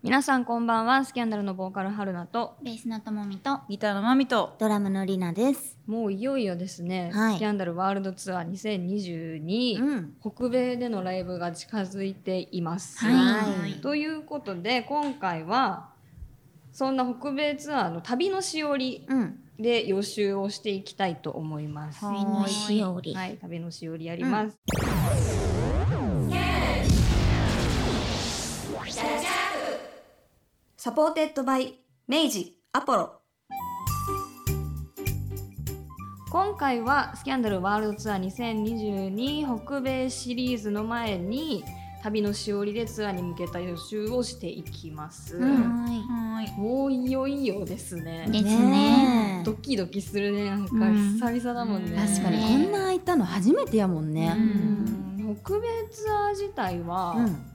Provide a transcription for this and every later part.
皆さんこんばんは。スキャンダルのボーカル春菜とベースのともみとギターのまみとドラムのりなです。 もういよいよですね、 はいスキャンダルワールドツアー2022、北米でのライブが近づいています、 はい。 ということで今回はそんな北米ツアーの旅のしおりで予習をしていきたいと思います。 旅のしおり、 はい、旅のしおりやります、サポーテッドバイ明治アポロ。今回はスキャンダルワールドツアー2022北米シリーズの前に旅のしおりでツアーに向けた予習をしていきます、もういよいよですね。 ですね。 ドキドキするね。なんか久々だもんね、 確かにこんな空いたの初めてやもんね。 北米ツアー自体は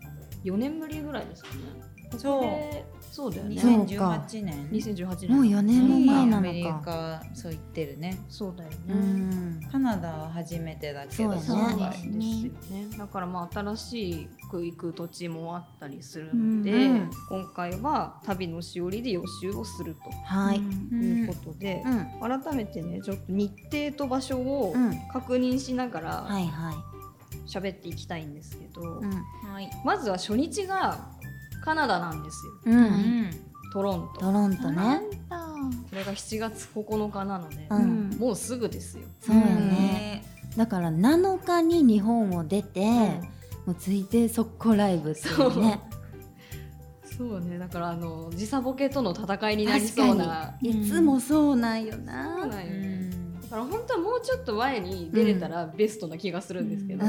4年ぶりぐらいですかね。そうだよね。 2018年 2018年もう4年も前なのか。 アメリカそう言ってるね。 そうだよね、 カナダは初めてだけどそうだねそうですよね。だからまあ新しく行く土地もあったりするので、今回は旅のしおりで予習をするとはい。 いうことで、改めてねちょっと日程と場所を確認しながらはいはい。 喋っていきたいんですけど、 はいまずは初日がカナダなんですよ。トロント。 トロントね。 これが7月9日なので、もうすぐですよ。 そうよね。だから7日に日本を出て、もうついて速攻ライブっていうね。 そうね。だから時差ボケとの戦いになりそうな。 いつもそうなんよな。 そうなんよね。だから本当はもうちょっと前に出れたらベストな気がするんですけど、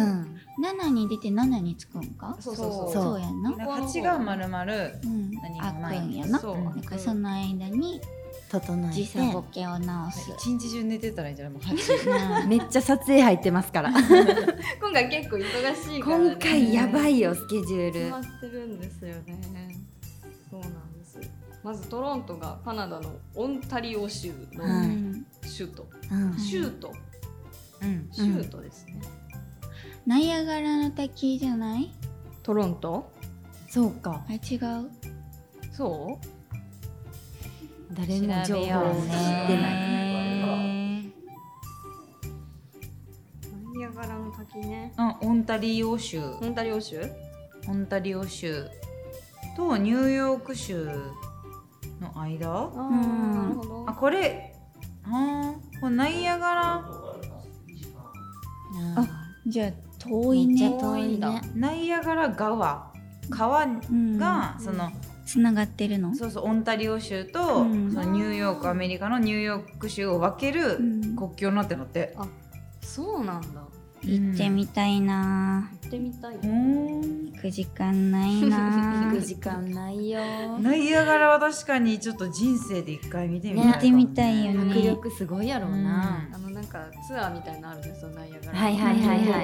7に出て7に着くんか。そうやな。 8がまるまるあくんやな。だからその間に整えて時差ボケを直す。 一日中寝てたらいいんじゃない？もう8 めっちゃ撮影入ってますから。 今回結構忙しいからね。 今回やばいよスケジュール。 決まってるんですよね。そうなんです。まずトロントがカナダのオンタリオ州の首都、シュートですね。 ナイアガラの滝じゃない？ トロント？ 違そうか。 う？ そう？ 誰も情報を知ってない。 ナイアガラの滝ね。 オンタリオ州オンタリオ州とニューヨーク州の間。 なるほど。 これナイアガラ。 じゃあ遠いね。 遠いんだ。 ナイアガラ川がそのつながってるの。 そうオンタリオ州とそのニューヨークアメリカのニューヨーク州を分ける国境になってるのって。 あ、そうなんだ。 行ってみたいな。 行ってみたい。 行く時間ないな。 行く時間ないよ。 ナイアガラは確かにちょっと人生で一回見てみたい。 見てみたいよね。 迫力すごいやろうな。 なんかツアーみたいなのあるんですよ、ナイアガラ。 はいはいはいはい。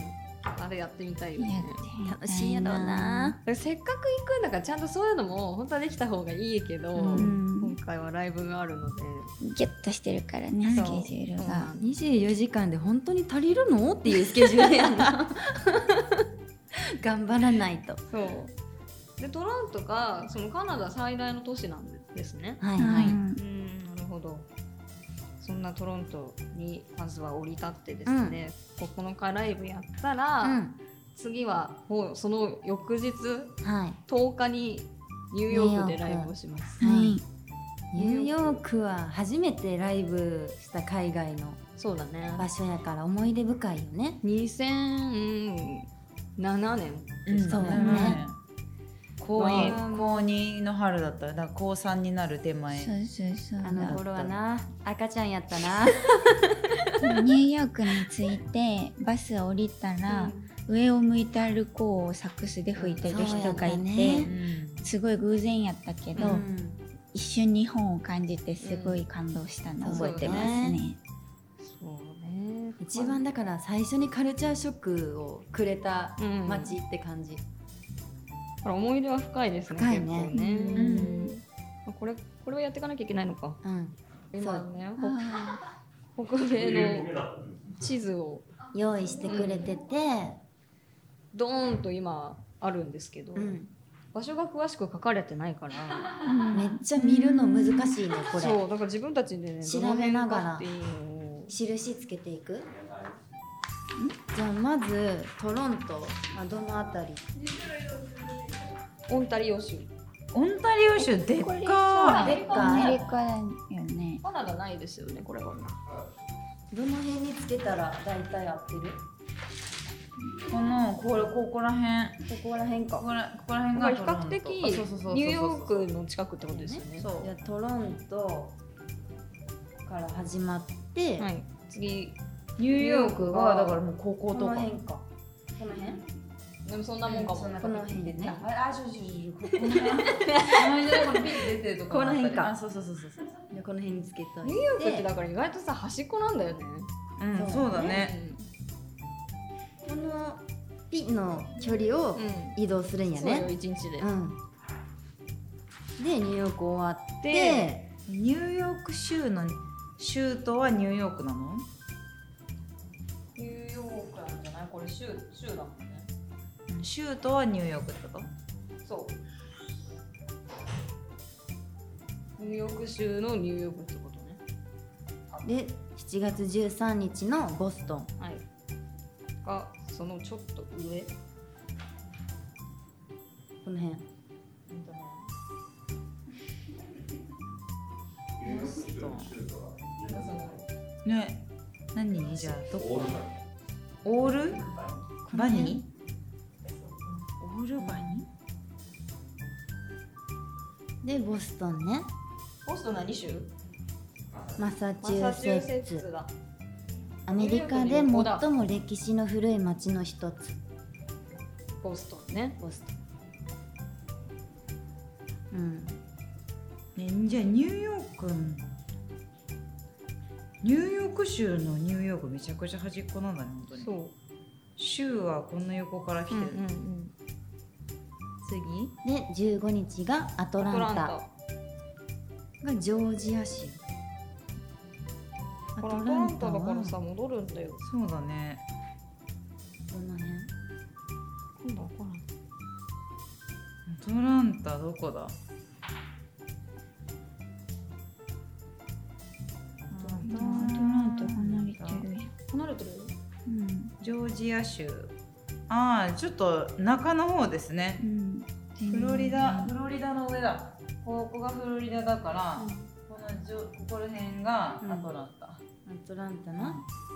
あれやってみたいよね。 楽しいやろうな。 せっかく行くんだからちゃんとそういうのも本当はできた方がいいけど、今回はライブがあるのでギュッとしてるからね、スケジュールが。 24時間で本当に足りるのっていうスケジュールやな。頑張らないと。 そうでトロントがそのカナダ最大の都市なんですね。 はいはい。 なるほど。そんなトロントにまずは降り立ってですね、9日ライブやったら、次はもうその翌日、10日にニューヨークでライブをします。 ニューヨークは初めてライブした海外の場所やから思い出深いよね。 2007年ですそうだね。 高2の春だったら、だから高3になる手前。 あの頃はな、赤ちゃんやったな。 ニューヨークに着いてバス降りたら、上を向いて歩こうをサックスで吹いてる人がいて、すごい偶然やったけど、一瞬日本を感じてすごい感動したの覚えてますね。 一番だから最初にカルチャーショックをくれた街って感じ。 思い出は深いですね。 深いね。 これをやっていかなきゃいけないのか。今ね、北米の地図を用意してくれてて、 ドーンと今あるんですけど、 場所が詳しく書かれてないから、 めっちゃ見るの難しいねこれ。 そうだから自分たちでね調べながらっていうのを印つけていく。じゃあまずトロント、どのあたり？ オンタリオ州。 オンタリオ州でっかでっかアメい。 リカだよね。 カナダないですよねこれは。 どの辺につけたら大体合ってる？ ここら辺、 ここら辺か。 ここら辺が比較的ニューヨークの近くってことですよね。 そうじゃあトロントから始まって、 はい、次ニューヨークがだからもうここことの辺か。この辺？ でもそんなもんかも。 この辺でね。 この辺このピッて出てるとここの辺か。 そう。 じゃあこの辺につけといて。 ニューヨークってだから意外とさ端っこなんだよね。 うん、そうだね。 このピの距離を移動するんやね。 そうよ1日で。 でニューヨーク終わって、 ニューヨーク州の州都はニューヨークなの？ ニューヨークなんじゃない？これ州だもんね。 州都はニューヨークってこと？ そう。ニューヨーク州のニューヨークってことね。 で7月13日のボストン。 はい。がそのちょっと上。 この辺。 ボストン。ね、何？じゃあどこ？オールバニー？オールバニー？でボストンね。 ボストン何州？ マサチューセッツ。 だ。 アメリカで最も歴史の古い町の一つ。 ボストンね。 ボストン。 じゃあニューヨーク州のニューヨークめちゃくちゃ端っこなんだね本当に。 そう。 州はこんな横から来てる。 次で15日がアトランタがジョージア州。 アトランタだからさ戻るんだよ。 そうだね。 どの辺？ 今度はこアトランタどこだ？ アトランタ離れてる。 離れてる？ ジョージア州。ちょっと中の方ですね。フロリダの上だ。ここがフロリダだから、ここら辺がアトランタ。 アトランタな。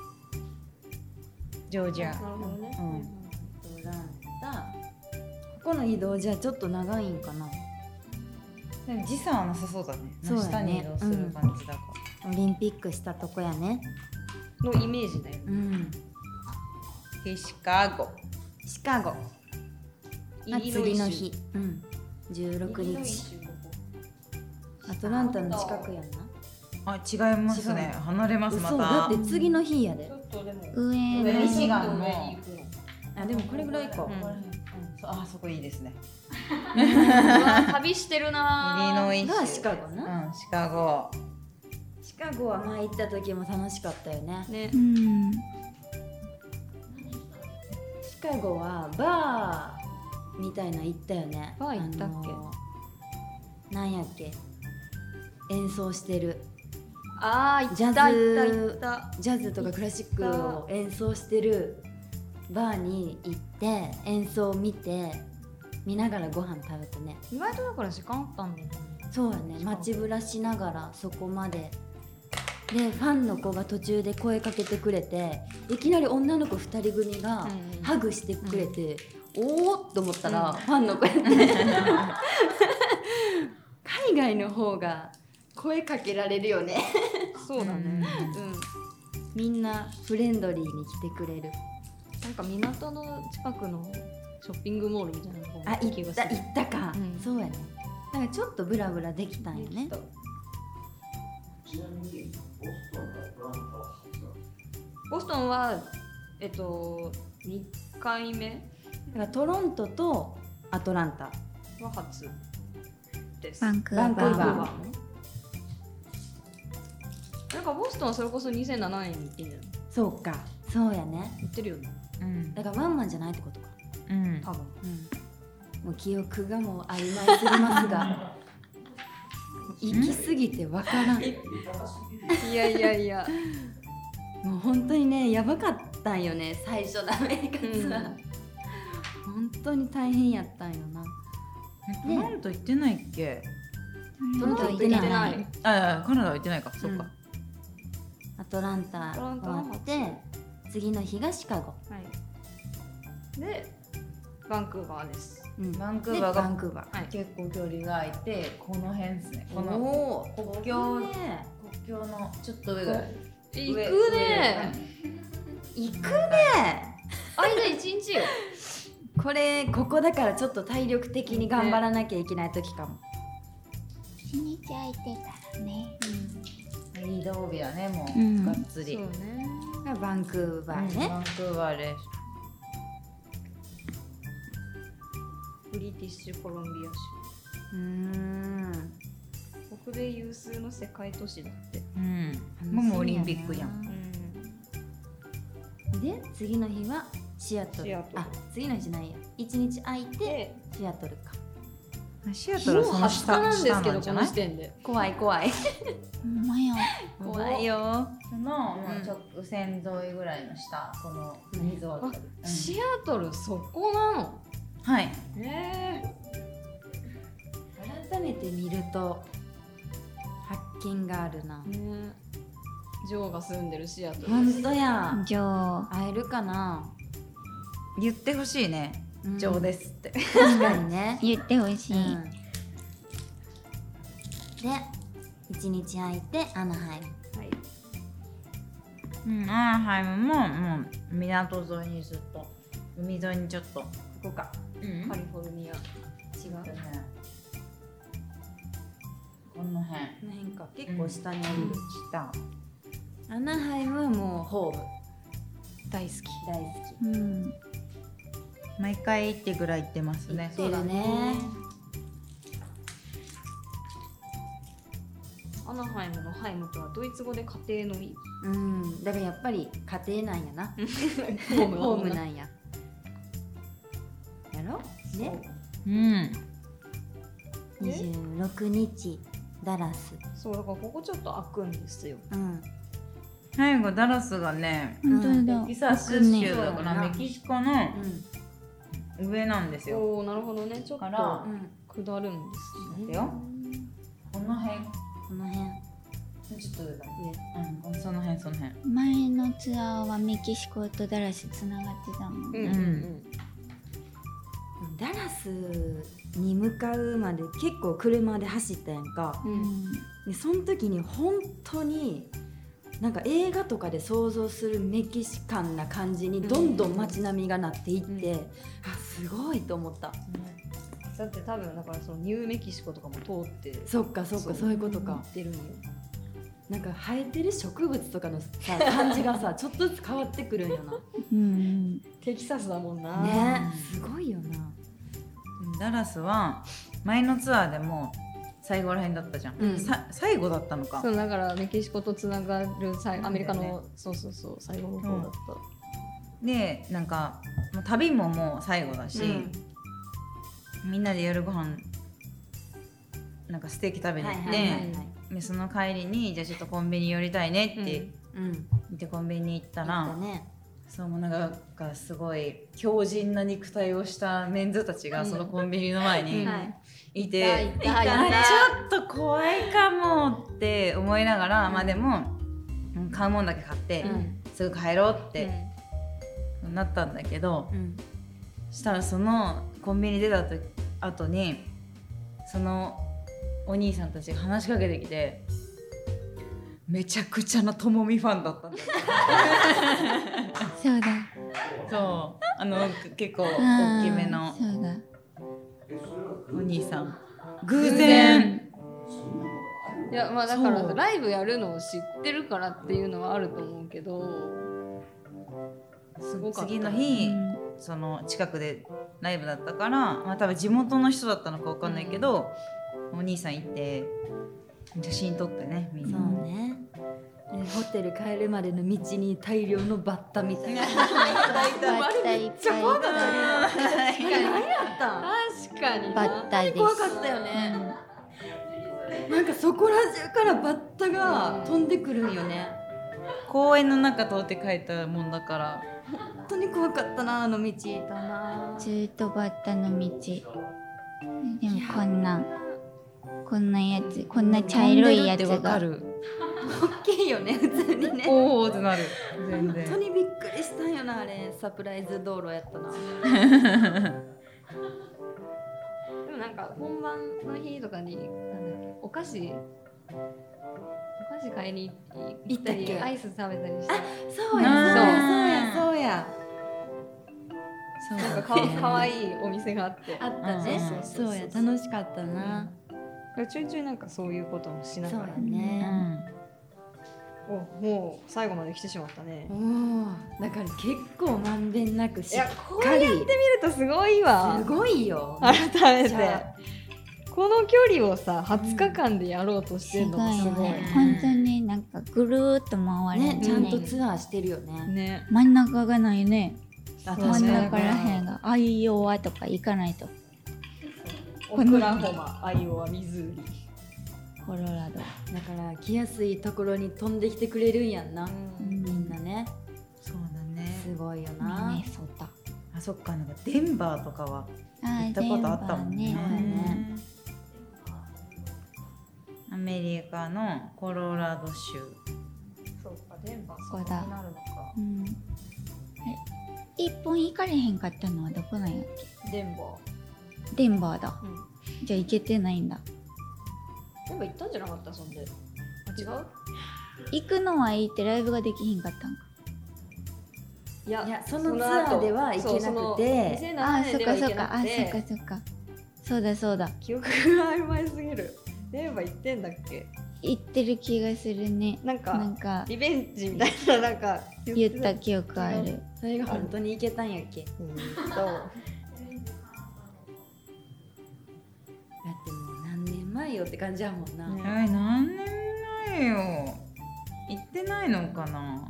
ジョージア。 なるほどね。 アトランタ。ここの移動じゃちょっと長いんかな。 でも時差はなさそうだね。 そうだね。 下に移動する感じだから。 オリンピックしたとこやね。 のイメージだよ。 シカゴ。 次の日。16日。アトランタの近くやんな。 違いますね。離れますまた。 だって次の日やで。 上ミシガンの。 でもこれぐらいか。 そこいいですね。 旅してるな。 イリノイ州がシカゴな。 シカゴ。 シカゴは前行った時も楽しかったよね。シカゴはバーみたいな行ったよね。 バー行ったっけ？なんやっけ？演奏してる。 ジャズとかクラシックを演奏してるバーに行って演奏を見ながらご飯食べてね。 意外とだから時間あったんだよね。 そうやね。街ぶらしながらそこまで。でファンの子が途中で声かけてくれて、いきなり女の子2人組がハグしてくれて、おーっと思ったら、ファンの子やって海外の方が声かけられるよね。 そうだね。 みんなフレンドリーに来てくれる。 なんか港の近くのショッピングモールみたいなところ行ったか、そうやね。だからちょっとブラブラできたんよね。 ボストンは2回目だからトロントとアトランタは初です。 バンクーバー。 なんかボストンはそれこそ2007年に行ってんじゃない？ そうか、そうやね。 行ってるよね。 だからワンマンじゃないってことか。 多分。 もう記憶がもう曖昧すぎますが行き過ぎてわからん。 いやいやいやもう本当にねやばかったんよね最初のアメリカツアー、本当に大変やったんよな。 トロント行ってないっけ？ トロント行ってないあ、カナダは行ってないか、そっか。 アトランタ終わって次の日がシカゴ、 はい、でバンクーバーです。 バンクーバーがバンクーバー、 はい、結構距離が空いてこの辺ですね。この国境のちょっと上が行くね行くね間一日よここだからちょっと体力的に頑張らなきゃいけない時かも。 一日空いてたらね、 移動日はねもうん、 がっつり、 そうねバンクーバーね、 バンクーバーです。 ブリティッシュコロンビア州北米有数の世界都市だって。 もうオリンピックやん。 で次の日はシアトル。あ、次の日じゃないや、1日空いてシアトルか。 シアトルはその下なんですけど、 じゃない？ この時点で怖い怖いほんまや怖いよ。 そのもう直線沿いぐらいの下、この水を渡る。 シアトルそこなの？ はい。 改めて見ると発見があるな。 ジョーが住んでるシアトル。 本当や。 ジョー会えるかな。 言ってほしいね。ジョーですって。 確かにね。 言ってほしい。 で、1日空いてアナハイム。アナハイムももう港沿いにずっと、海沿いにちょっとここか。 カリフォルニア。違う。 この辺。 この辺か。結構下に降りる。 下。 アナハイムはもうホーム。 大好き。 大好き。 毎回行ってぐらい行ってますね。 行ってるね。 アナハイムのハイムとはドイツ語で家庭の意。 だからやっぱり家庭なんやな。ホームなんや。やろ？ね。26日ダラス。 そうだからここちょっと開くんですよ。 最後ダラスがね、テキサス州だからメキシコの上なんですよ。 おお、なるほどね。ちょっと下るんですね。 この辺。 この辺。 ちょっと上だ。その辺その辺。 前のツアーはメキシコとダラスつながってたもんね。 ダラスに向かうまで結構車で走ったやんか。でその時に本当になんか映画とかで想像するメキシカンな感じにどんどん街並みがなっていって、あ、すごいと思った。 だって多分だからそのニューメキシコとかも通って、 そっかそういうことか。 出るんよ。 なんか生えてる植物とかのさ感じがさちょっとずつ変わってくるんよな。 テキサスだもんな。 ね、すごいよな。 ダラスは前のツアーでも最後らへんだったじゃん。最後だったのか。 そうだからメキシコとつながるアメリカのそう最後の方だった。 でなんか旅ももう最後だし、みんなで夜ご飯なんかステーキ食べに行って。でその帰りにじゃあちょっとコンビニ寄りたいねって言ってコンビニに行ったら、そうもうなんかすごい強靭な肉体をしたメンズたちがそのコンビニの前にいて、ちょっと怖いかもって思いながら、まあでも買うもんだけ買ってすぐ帰ろうってなったんだけど、したらそのコンビニ出た後にそのお兄さんたちが話しかけてきて、めちゃくちゃなともみファンだったんだよ。 そうだ。 そう結構大きめのお兄さん。偶然。いやまあだからライブやるのを知ってるからっていうのはあると思うけど、すごかった。 次の日その近くでライブだったから、まあ多分地元の人だったのかわかんないけど。お兄さん行って写真撮ってね、みんな。 そうね。ホテル帰るまでの道に大量のバッタみたいな。 バッタいっぱい。 確かかにバッタです。 怖かったよね、なんかそこら中からバッタが飛んでくるんよね。 公園の中通って帰ったもんだから本当に怖かったな、あの道。 だな。 ずーっとバッタの道。でもこんなやつ、こんな茶色いやつが。 飛んでるってわかる。 大きいよね、普通にね。 おおってなる。全然。 本当にびっくりしたんよな、あれ。サプライズ道路やったな。 でもなんか本番の日とかになんだっけ、お菓子買いに行ったり、アイス食べたりして、 そうや。 そうなんかかわいいお店があって、 あったね。そうや、楽しかったな。 ちょいちょいなんかそういうこともしなそうやがら、 ね。 もう最後まで来てしまったね。 だから結構まんべんなくしっいや、こうかり。 やって見るとすごいわ。 すごいよ。 改めてこの距離をさ20日間でやろうとしてるのもすごい。 本当になんかぐるーっと回るね、ちゃんとツアーしてるよね。 ね。 真ん中がないね。 あ真ん中らへんがアイオワとか行かないと。 オクラホマ、アイオワ、ミズーリ、 コロラド。 だから来やすいところに飛んできてくれるんやんな。みんなね。 そうだね。 すごいよミな。 ネソタ。 あ、そっか、なんかデンバーとかは行ったことあったもんね。アメリカのコロラド州。 そうか、デンバーここだになるのか。 一本行かれへんかったのはどこなんやっデンバけ？デンバーだ。 ー。 じゃあ行けてないんだ。 デンバー行ったんじゃなかった、そんで。違う？ 行くのはいいってライブができひんかったんか。 いやいや、そのツアーでは行けなくて。 ああ、 2007 そっ年では行けかそっか。あ、そっなくて、 かそっか。そうだそうだ。 記憶が曖昧すぎる。デンバー行ってんだっけ？ 行ってる気がするね。 なんなんかかリベンジみたいな、なんか言った記憶ある。 それが本当に行けたんやっけ。だってもう何年前よって感じやもんな。 何年前よ。行ってないのかな。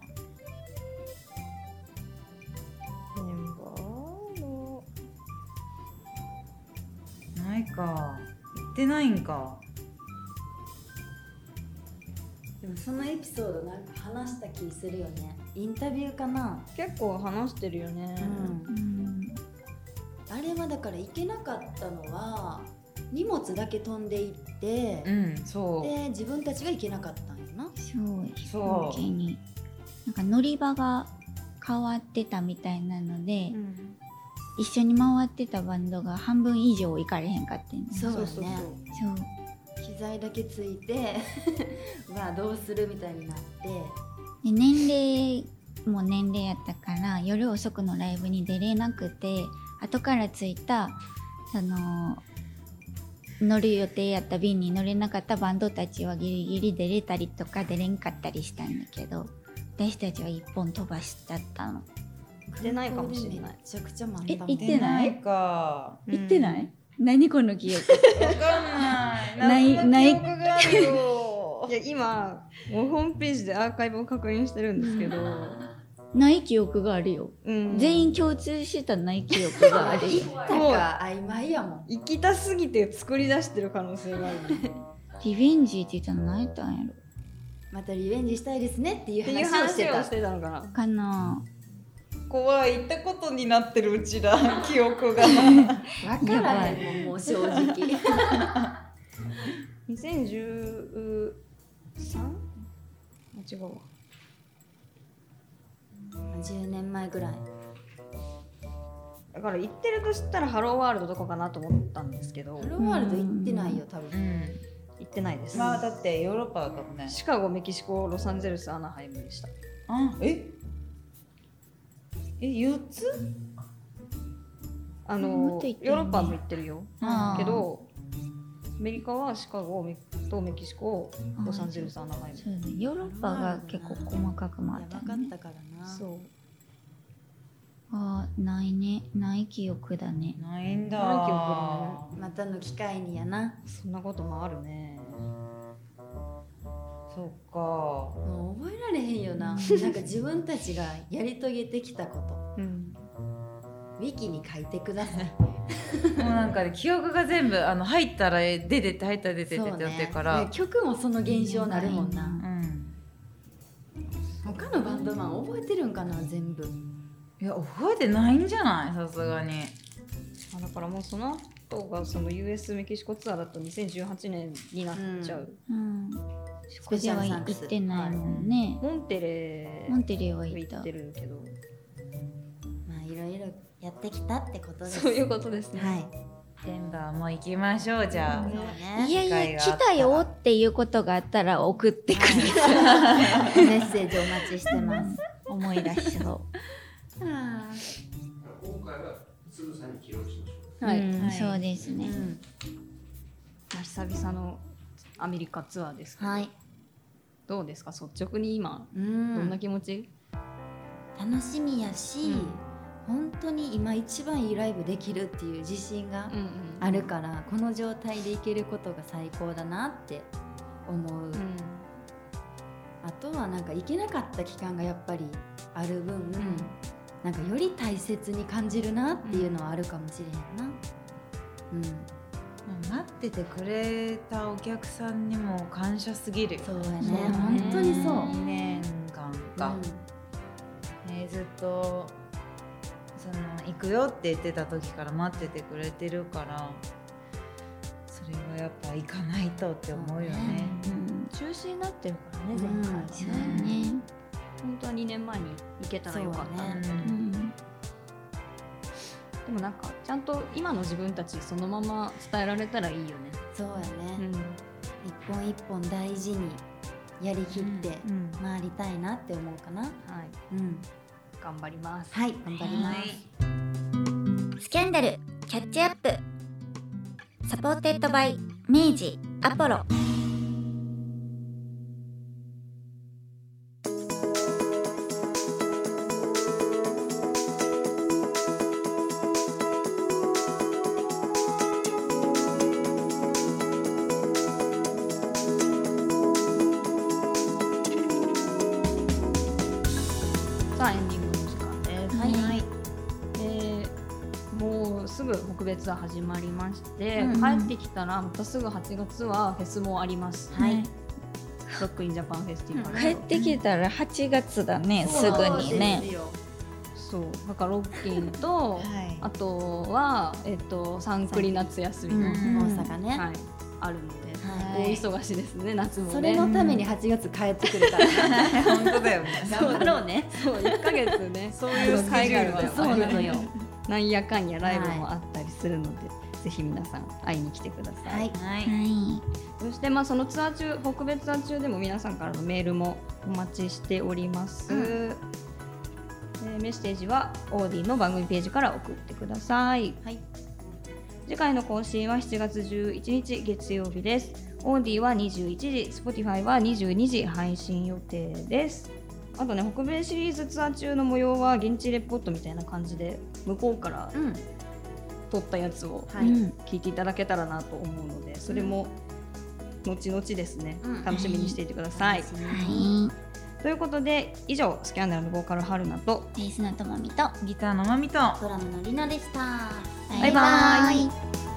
デンバーのないか。行ってないんか。 でもそのエピソードなんか話した気するよね。インタビューかな。 結構話してるよね。 あれはだから行けなかったのは荷物だけ飛んでいって、 そうで自分たちが行けなかったんよな。 そう飛行機になんか乗り場が変わってたみたいなので、一緒に回ってたバンドが半分以上行かれへんかってんね。 そうね。 そう機材だけついてまあどうするみたいになって、 で年齢も年齢やったから夜遅くのライブに出れなくて、後から着いたその乗る予定やった便に乗れなかったバンドたちはギリギリ出れたりとか出れんかったりしたんだけど、私たちは一本飛ばしちゃったの。 行ってないかもしれない。 めちゃくちゃ満タン。 行ってないか。 行ってない？何この記憶？ わかんない。 ない記憶があるよ。 いや今もうホームページでアーカイブを確認してるんですけど、 ない記憶があるよ。全員共通したない記憶があるよ。 行ったか曖昧やもん。 行きたすぎて作り出してる可能性がある。 リベンジって言ったの何やったんやろまたリベンジしたいですねっていうっていう話をしてた。 話をしてたのかな。 かな。 怖い、行ったことになってるうちら記憶が。 わからへんもん、もう正直。 2013？違うわ。 10年前ぐらい。 だから行ってるとしたらハローワールドどこかなと思ったんですけど、 ハローワールド行ってないよ多分。 行ってないです。 まあだってヨーロッパだったもんね。 シカゴ、メキシコ、ロサンゼルス、アナハイムでした。 4つ？ ヨーロッパも行ってるよ。けどアメリカはシカゴとメキシコ、ロサンゼルス、アナハイム。 そうね、ヨーロッパが結構細かく回ったやばかっね。 たからな。 そう。 ないね、ない記憶だね。 ないんだ。 ない記憶またの機会にやな。 そんなこともあるね。 そっか。 もう覚えられへんよな。なんか自分たちがやり遂げてきたこと、ウィキに書いてください。 もうなんか、ね、記憶が全部入ったら出てって入ったら出てってってやってるから、 曲もその現象なるもんな、他のバンドマン覚えてるんかな全部。 いや覚えてないんじゃない、さすがに。 だからもうその後がその US メキシコツアーだと2018年になっちゃう、 スペシャルサンクス行ってないもんね。 モンテレは行ってるけど、 まあいろいろやってきたってことです。 そういうことですね。 はい。 デンバーも行きましょう。じゃあ、 いやいや来たよっていうことがあったら送ってください。メッセージお待ちしてます。 思い出しそう。 今回はつぶさに記録しましょう。 はい、 そうですね。 久々のアメリカツアーですけど、 はい、 どうですか率直に今、どんな気持ち？ 楽しみやし、本当に今一番いいライブできるっていう自信があるから、この状態でいけることが最高だなって思う、あとはなんか行けなかった期間がやっぱりある分、なんかより大切に感じるなっていうのはあるかもしれんな。 待っててくれたお客さんにも感謝すぎる。 そうやね、本当にそう。 2年間か、ずっと行くよって言ってた時から待っててくれてるから、それはやっぱ行かないとって思うよね。 中止になってるからね、前回。 そうね。 本当は2年前に行けたらよかったね。でもなんかちゃんと今の自分たちそのまま伝えられたらいいよね。 そうやね、一本一本大事にやりきって回りたいなって思うかな。はい、 頑張ります。 はい、頑張ります。 スキャンダルキャッチアップサポーテッドバイ明治アポロ。 エンディングの時間です。はい。もうすぐ北別は始まりまして、帰ってきたらまたすぐ8月はフェスもあります。はい。ロックインジャパンフェスティバル。 帰ってきたら8月だね、すぐにね。 そうだからロッキンと、あとはサンクリ夏休みの大阪ね、 あるので。大忙しですね、夏もね。 それのために8月帰ってくるから本当だよね。 頑張ろうね。 そう1ヶ月ね、そういうスケジュールだよ。 そうなのよ。 なんやかんやライブもあったりするので、ぜひ皆さん会いに来てください。そしてそのツアー中、北別ツアー中でも皆さんからのメールもお待ちしております。メッセージはオーディの番組ページから送ってください。次回の更新は7月11日月曜日です。オーディは21時、Spotify は22時配信予定です。あとね、北米シリーズツアー中の模様は現地レポートみたいな感じで向こうから撮ったやつを聞いていただけたらなと思うので、それも後々ですね、楽しみにしていてください。ということで以上、スキャンダルのボーカル春菜とベースのともみとギターのまみとドラムのりなでした。 バイバイ。